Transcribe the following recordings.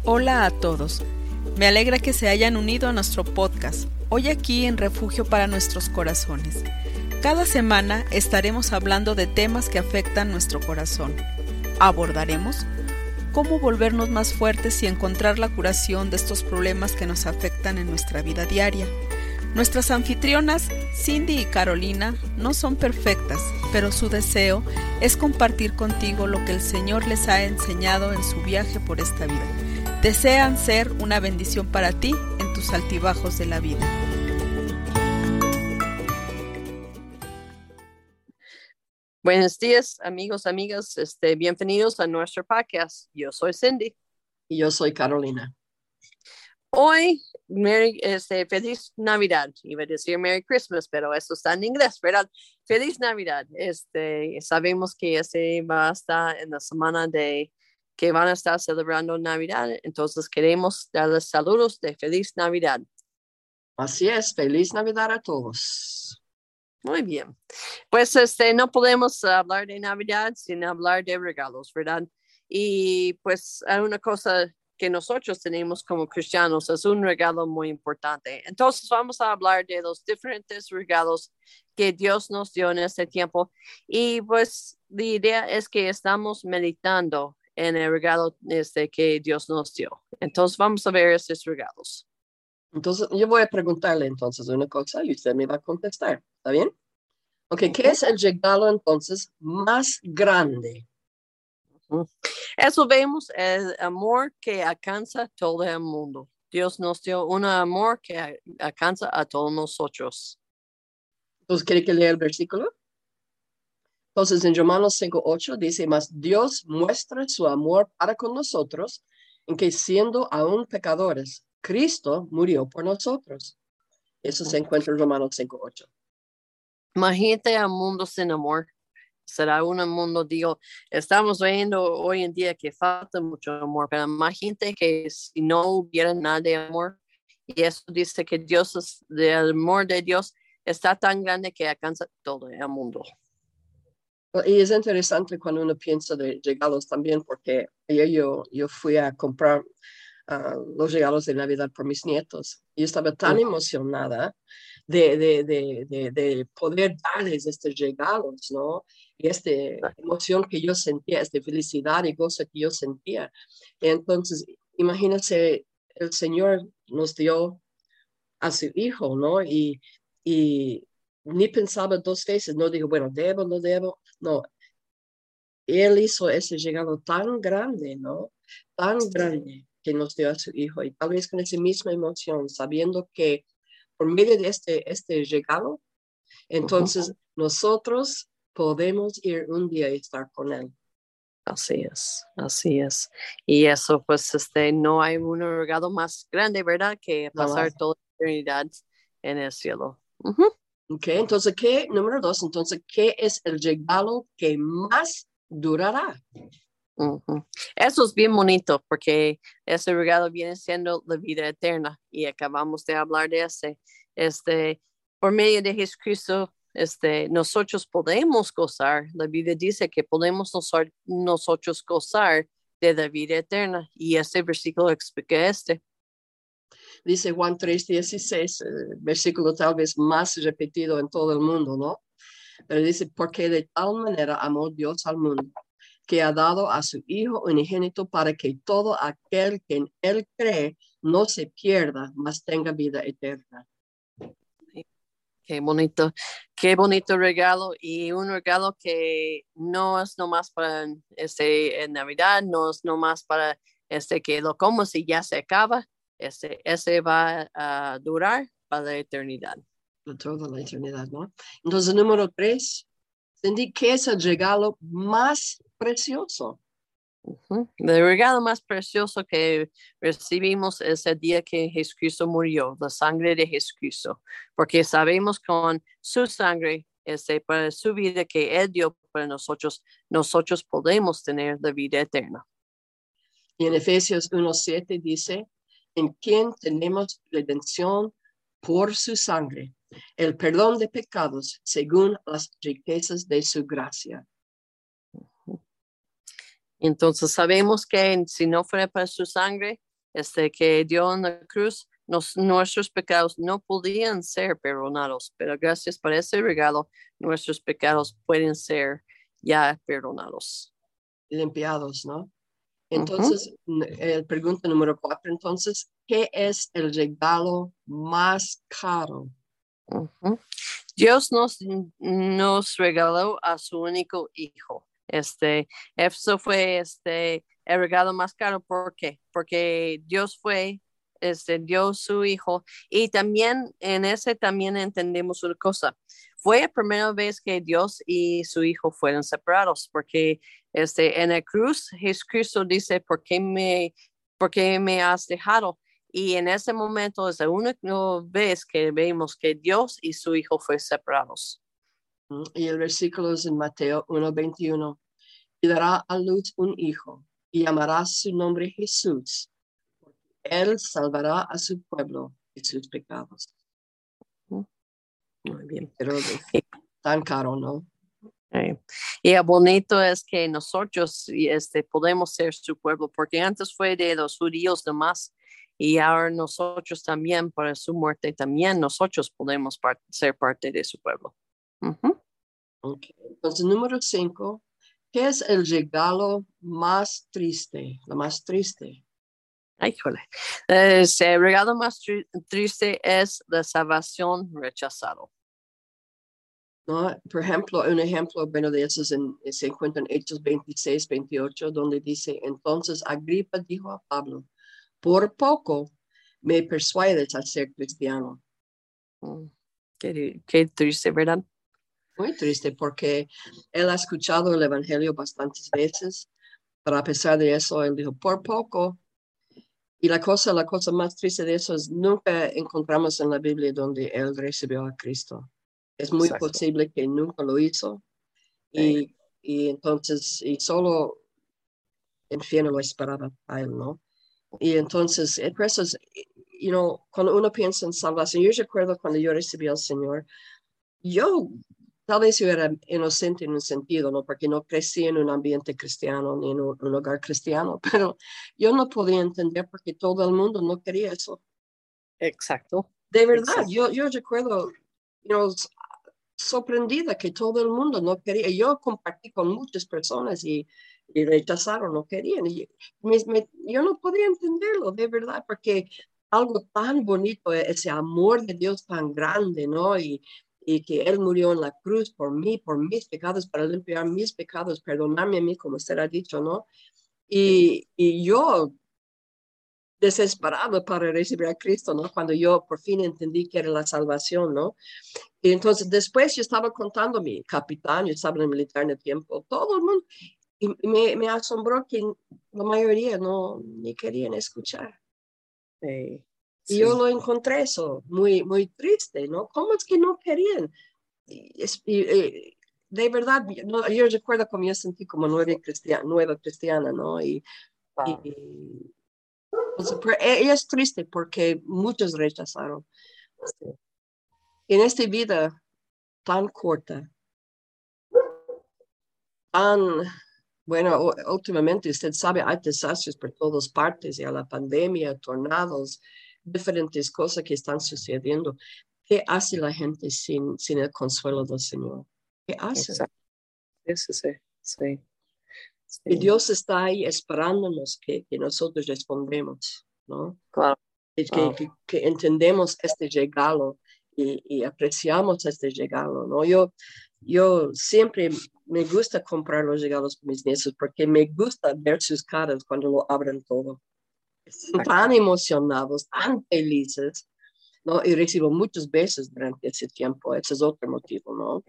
Hola a todos. Me alegra que se hayan unido a nuestro podcast, hoy aquí en Refugio para Nuestros Corazones. Cada semana estaremos hablando de temas que afectan nuestro corazón. Abordaremos cómo volvernos más fuertes y encontrar la curación de estos problemas que nos afectan en nuestra vida diaria. Nuestras anfitrionas, Cindy y Carolina, no son perfectas, pero su deseo es compartir contigo lo que el Señor les ha enseñado en su viaje por esta vida. Desean ser una bendición para ti en tus altibajos de la vida. Buenos días, amigos, amigas. Bienvenidos a nuestro podcast. Yo soy Cindy. Y yo soy Carolina. Hoy, feliz Navidad. Iba a decir Merry Christmas, pero eso está en inglés, ¿verdad? Feliz Navidad. Sabemos que va a estar en la semana de que van a estar celebrando Navidad. Entonces queremos darles saludos de feliz Navidad. Así es, feliz Navidad a todos. Muy bien. Pues no podemos hablar de Navidad sin hablar de regalos, ¿verdad? Y pues hay una cosa que nosotros tenemos como cristianos, es un regalo muy importante. Entonces vamos a hablar de los diferentes regalos que Dios nos dio en este tiempo. Y pues la idea es que estamos meditando en el regalo que Dios nos dio. Entonces vamos a ver estos regalos. Entonces yo voy a preguntarle entonces una cosa y usted me va a contestar. ¿Está bien? Ok, ¿qué es el regalo entonces más grande? Eso vemos el amor que alcanza todo el mundo. Dios nos dio un amor que alcanza a todos nosotros. Entonces, ¿quiere que lea el versículo? Entonces, en Romanos 5:8 dice, mas Dios muestra su amor para con nosotros, en que siendo aún pecadores, Cristo murió por nosotros. Eso se encuentra en Romanos 5:8. Imagínate al mundo sin amor. Será un mundo, estamos viendo hoy en día que falta mucho amor, pero imagínate que si no hubiera nada de amor, y eso dice que el amor de Dios está tan grande que alcanza todo el mundo. Y es interesante cuando uno piensa de regalos también, porque ayer yo fui a comprar los regalos de Navidad por mis nietos. Y estaba tan emocionada de poder darles estos regalos, ¿no? Y esta emoción que yo sentía, esta felicidad y gozo que yo sentía. Entonces, imagínense, el Señor nos dio a su hijo, ¿no? Y ni pensaba dos veces, no digo, bueno, debo, no debo, no. Él hizo ese regalo tan grande, ¿no? Tan grande que nos dio a su hijo. Y tal vez con esa misma emoción, sabiendo que por medio de este regalo, entonces nosotros podemos ir un día y estar con él. Así es, así es. Y eso, pues, no hay un regalo más grande, ¿verdad? Que pasar toda la eternidad en el cielo. Ok, entonces, número 2, entonces, ¿qué es el regalo que más durará? Eso es bien bonito porque ese regalo viene siendo la vida eterna y acabamos de hablar de ese. Por medio de Jesucristo, nosotros podemos gozar. La Biblia dice que podemos nosotros gozar de la vida eterna y este versículo explica Dice Juan 3:16, versículo tal vez más repetido en todo el mundo, ¿no? Pero dice, porque de tal manera amó Dios al mundo, que ha dado a su Hijo unigénito para que todo aquel que en Él cree no se pierda, mas tenga vida eterna. Qué bonito regalo y un regalo que no es nomás para en Navidad, no es nomás para que lo comas y ya se acaba. Ese va a durar para la eternidad. Para toda la eternidad, ¿no? Entonces, número 3, Cindy, ¿qué es el regalo más precioso? El regalo más precioso que recibimos es el día que Jesucristo murió, la sangre de Jesucristo, porque sabemos con su sangre, para su vida que Él dio para nosotros, nosotros podemos tener la vida eterna. Y en Efesios 1:7 dice, en quien tenemos redención por su sangre, el perdón de pecados según las riquezas de su gracia. Entonces sabemos que si no fuera para su sangre, que dio en la cruz, nuestros pecados no podían ser perdonados, pero gracias por ese regalo, nuestros pecados pueden ser ya perdonados. Limpiados, ¿no? Ujú. Entonces, pregunta número 4, entonces, ¿qué es el regalo más caro? Ujú. Dios nos regaló a su único hijo. Eso fue el regalo más caro. ¿Por qué? Porque Dios dio su hijo. Y también en ese también entendemos una cosa. Fue la primera vez que Dios y su hijo fueron separados, porque en la cruz Jesucristo dice, por qué me has dejado? Y en ese momento es la única vez que vemos que Dios y su hijo fueron separados. Y el versículo es en Mateo 1:21. Y dará a luz un hijo, y llamará su nombre Jesús. Él salvará a su pueblo de sus pecados. Muy bien. Pero tan caro, ¿no? Y lo bonito es que nosotros podemos ser su pueblo, porque antes fue de los judíos nomás, y ahora nosotros también, por su muerte, también nosotros podemos ser parte de su pueblo. Uh-huh. Okay. Entonces, número 5, ¿qué es el regalo más triste? La más triste. Ay, híjole. El regalo más triste es la salvación rechazado. ¿No? Por ejemplo, un ejemplo bueno de eso se encuentra en Hechos 26-28, donde dice, entonces Agripa dijo a Pablo, por poco me persuades a ser cristiano. Qué triste, ¿verdad? Muy triste porque él ha escuchado el evangelio bastantes veces, pero a pesar de eso, él dijo, por poco. Y la cosa más triste de eso es nunca encontramos en la Biblia donde él recibió a Cristo. Es muy Exacto. posible que nunca lo hizo. Sí. Y entonces, y solo el infierno lo esperaba a él, ¿no? Y entonces, por eso es, cuando uno piensa en salvación, yo recuerdo cuando yo recibí al Señor, yo tal vez yo era inocente en un sentido, ¿no? Porque no crecí en un ambiente cristiano ni en un hogar cristiano, pero yo no podía entender porque todo el mundo no quería eso. Exacto. De verdad, Exacto. yo recuerdo, sorprendida que todo el mundo no quería. Yo compartí con muchas personas y rechazaron, no querían. Y yo no podía entenderlo, de verdad, porque algo tan bonito, ese amor de Dios tan grande, ¿no? Y que Él murió en la cruz por mí, por mis pecados, para limpiar mis pecados, perdonarme a mí, como usted ha dicho, ¿no? Y yo desesperado para recibir a Cristo, ¿no? Cuando yo por fin entendí que era la salvación, ¿no? Y entonces después yo estaba contando a mi capitán, yo estaba en el militar en el tiempo, todo el mundo, y me asombró que la mayoría no ni querían escuchar. Sí. Y yo lo encontré eso muy, muy triste, ¿no? ¿Cómo es que no querían? De verdad, yo recuerdo como yo sentí como nueva cristiana, ¿no? Entonces, ella es triste porque muchos rechazaron. En esta vida tan corta, tan, bueno, últimamente usted sabe, hay desastres por todas partes, ya la pandemia, tornados, diferentes cosas que están sucediendo. ¿Qué hace la gente sin el consuelo del Señor? ¿Qué hace? Exacto. Sí. Y Dios está ahí esperándonos que nosotros respondemos, ¿no? Claro. Que entendemos este regalo y apreciamos este regalo, ¿no? Yo siempre me gusta comprar los regalos para mis nietos porque me gusta ver sus caras cuando lo abren todo. Están tan emocionados, tan felices, ¿no? Y recibo muchos besos durante ese tiempo, ese es otro motivo, ¿no?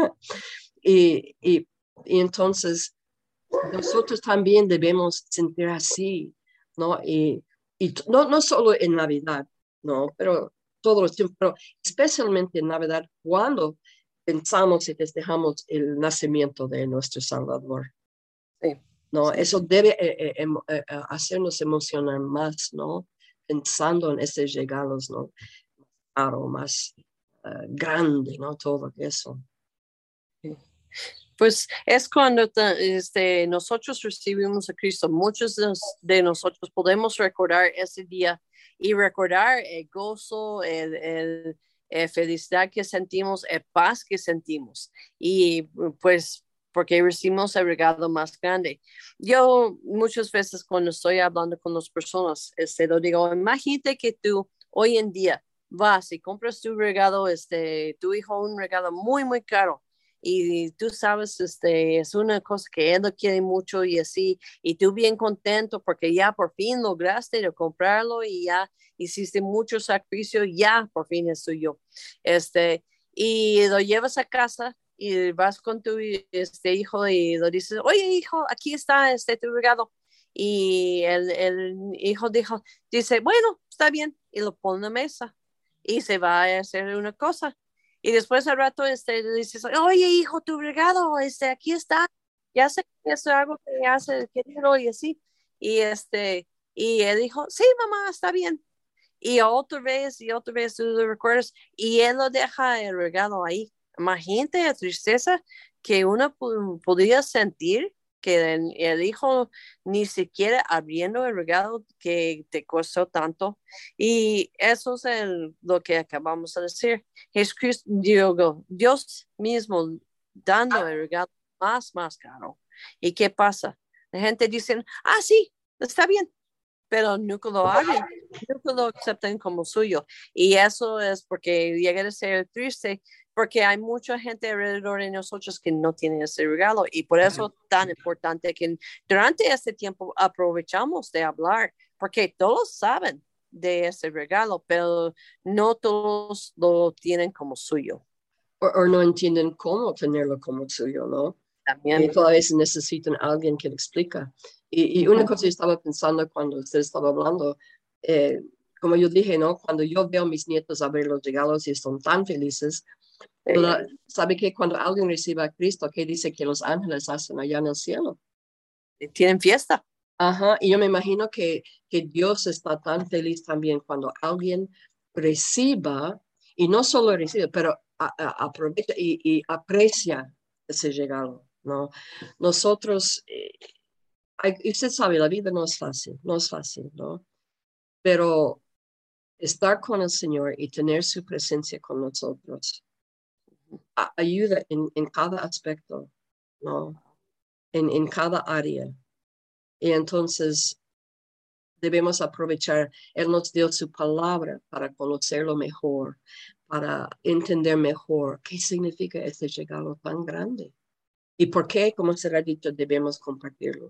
y entonces nosotros también debemos sentir así, ¿no? Y no solo en Navidad, ¿no? Pero todos los tiempos, pero especialmente en Navidad, cuando pensamos y festejamos el nacimiento de nuestro Salvador, Sí. ¿no? Sí. Eso debe hacernos emocionar más, ¿no? Pensando en esos regalos, ¿no? Claro, más grande, ¿no? Todo eso. Pues es cuando nosotros recibimos a Cristo. Muchos de nosotros podemos recordar ese día y recordar el gozo, felicidad que sentimos, el paz que sentimos. Y pues porque recibimos el regalo más grande. Yo muchas veces cuando estoy hablando con las personas, lo digo, imagínate que tú hoy en día vas y compras tu regalo, tu hijo un regalo muy, muy caro y tú sabes, es una cosa que él lo quiere mucho y así, y tú bien contento porque ya por fin lograste de comprarlo y ya hiciste mucho sacrificio, ya por fin es tuyo. Y lo llevas a casa y vas con tu hijo y lo dices, oye hijo, aquí está tu regalo. Y el hijo dice, bueno, está bien, y lo pone en la mesa y se va a hacer una cosa. Y después al rato le dices, oye hijo, tu regalo, aquí está, ya sé que es algo que hace querido y así. Y y él dijo, sí, mamá, está bien. Y otra vez tú lo recuerdas y él lo deja el regalo ahí. Imagínate la tristeza que uno podría sentir que el hijo ni siquiera abriendo el regalo que te costó tanto. Y eso es lo que acabamos de decir. Jesucristo, Dios mismo dando el regalo más caro. ¿Y qué pasa? La gente dice, sí, está bien, pero nunca lo abren, nunca lo aceptan como suyo. Y eso es porque llega a ser triste, porque hay mucha gente alrededor de nosotros que no tiene ese regalo. Y por eso es tan importante que durante este tiempo aprovechamos de hablar, porque todos saben de ese regalo, pero no todos lo tienen como suyo. O no entienden cómo tenerlo como suyo, ¿no? También. Y todavía necesitan a alguien que le explica. Y una cosa yo estaba pensando cuando usted estaba hablando, como yo dije, ¿no? Cuando yo veo a mis nietos a ver los regalos y están tan felices, ¿sabe que cuando alguien recibe a Cristo, qué dice que los ángeles hacen allá en el cielo? Tienen fiesta. Ajá, y yo me imagino que Dios está tan feliz también cuando alguien reciba, y no solo recibe, pero aprovecha y aprecia ese regalo, ¿no? Nosotros, usted sabe, la vida no es fácil, no es fácil, ¿no? Pero estar con el Señor y tener su presencia con nosotros ayuda en cada aspecto, ¿no? En cada área. Y entonces debemos aprovechar. Él nos dio su palabra para conocerlo mejor, para entender mejor qué significa este regalo tan grande y por qué, como será dicho, debemos compartirlo.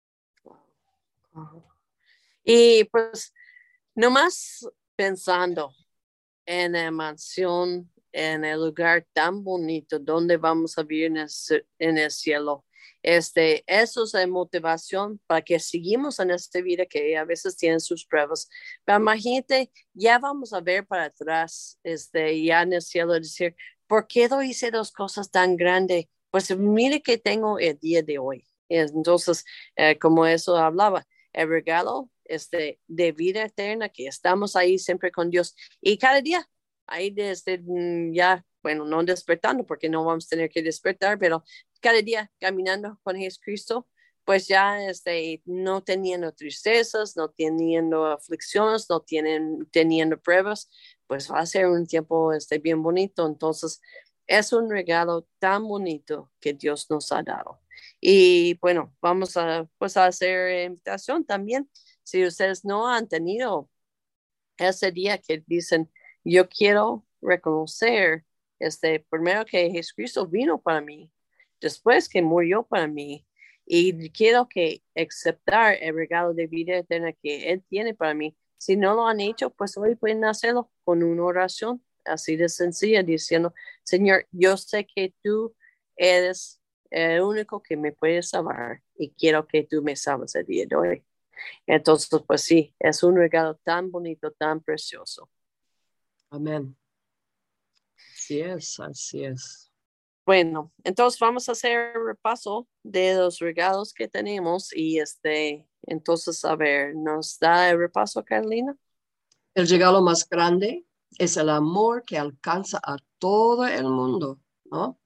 Y pues, nomás pensando en la mansión, en el lugar tan bonito donde vamos a vivir en el cielo. Eso es la motivación para que seguimos en esta vida que a veces tiene sus pruebas. Pero imagínate, ya vamos a ver para atrás, ya en el cielo, decir, ¿por qué no hice dos cosas tan grandes? Pues mire que tengo el día de hoy. Entonces, como eso hablaba, el regalo de vida eterna, que estamos ahí siempre con Dios. Y cada día, ahí desde ya, bueno, no despertando, porque no vamos a tener que despertar, pero cada día caminando con Jesucristo, pues ya no teniendo tristezas, no teniendo aflicciones, no teniendo pruebas, pues va a ser un tiempo bien bonito. Entonces, es un regalo tan bonito que Dios nos ha dado. Y bueno, vamos pues, a hacer invitación también. Si ustedes no han tenido ese día que dicen, yo quiero reconocer, primero que Jesucristo vino para mí, después que murió para mí, y quiero que aceptar el regalo de vida eterna que Él tiene para mí. Si no lo han hecho, pues hoy pueden hacerlo con una oración así de sencilla, diciendo, Señor, yo sé que tú eres el único que me puede salvar y quiero que tú me salves el día de hoy. Entonces, pues sí, es un regalo tan bonito, tan precioso. Amén. Así es, así es. Bueno, entonces vamos a hacer un repaso de los regalos que tenemos y entonces, a ver, ¿nos da el repaso, Carolina? El regalo más grande es el amor que alcanza a todo el mundo, ¿no?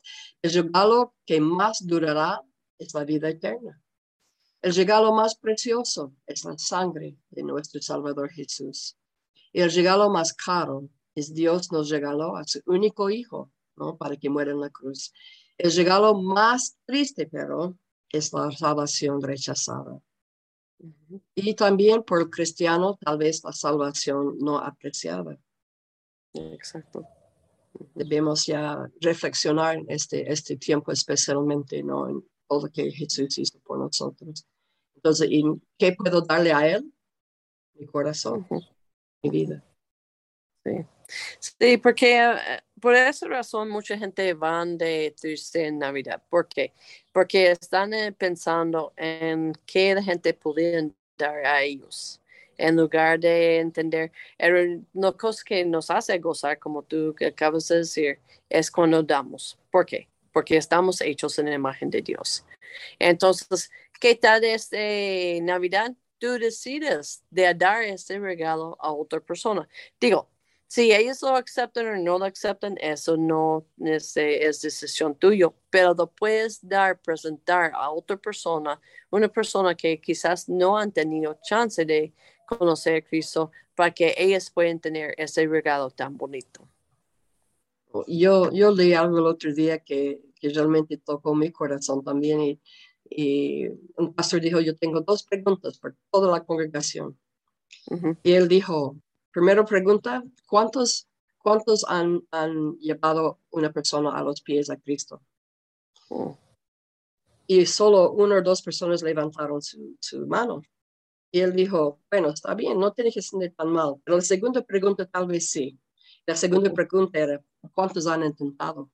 El regalo que más durará es la vida eterna. El regalo más precioso es la sangre de nuestro Salvador Jesús. Y el regalo más caro es Dios nos regaló a su único hijo, ¿no? Para que muera en la cruz. El regalo más triste, pero, es la salvación rechazada. Y también por el cristiano, tal vez la salvación no apreciada. Exacto. Debemos ya reflexionar este tiempo especialmente, ¿no? En todo lo que Jesús hizo por nosotros. Entonces, ¿y qué puedo darle a Él? Mi corazón, mi vida. Sí. Sí, porque por esa razón mucha gente van de triste en Navidad. ¿Por qué? Porque están pensando en qué la gente puede dar a ellos, en lugar de entender, una cosa que nos hace gozar, como tú que acabas de decir, es cuando damos. ¿Por qué? Porque estamos hechos en la imagen de Dios. Entonces, ¿qué tal este Navidad? Tú decides de dar este regalo a otra persona. Digo, si ellos lo aceptan o no lo aceptan, eso no es decisión tuya, pero lo puedes dar, presentar a otra persona, una persona que quizás no han tenido chance de conocer a Cristo, para que ellos puedan tener ese regalo tan bonito. Yo leí algo el otro día que realmente tocó mi corazón también y un pastor dijo, yo tengo 2 preguntas por toda la congregación. Uh-huh. Y él dijo, primera pregunta, ¿cuántos han llevado una persona a los pies a Cristo? Uh-huh. Y solo 1 o 2 personas levantaron su mano. Y él dijo, bueno, está bien, no tiene que ser tan mal. Pero la segunda pregunta tal vez sí. La segunda pregunta era, ¿cuántos han intentado?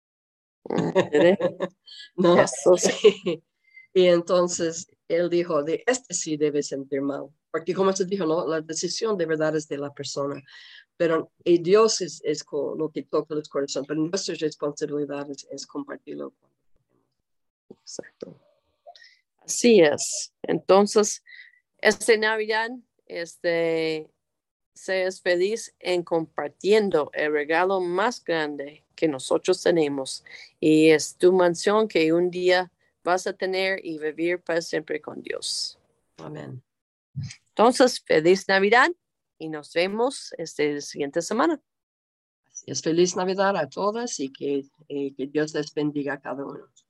¿No? Eso sí. Y entonces él dijo, de este sí debe sentir mal. Porque como se dijo, ¿no? La decisión de verdad es de la persona. Pero y Dios es lo que toca los corazones. Pero nuestra responsabilidad es compartirlo. Exacto. Así es. Entonces, Navidad, seas feliz en compartiendo el regalo más grande que nosotros tenemos y es tu mansión que un día vas a tener y vivir para siempre con Dios. Amén. Entonces, feliz Navidad y nos vemos la siguiente semana. Así es, feliz Navidad a todas y que Dios les bendiga a cada uno.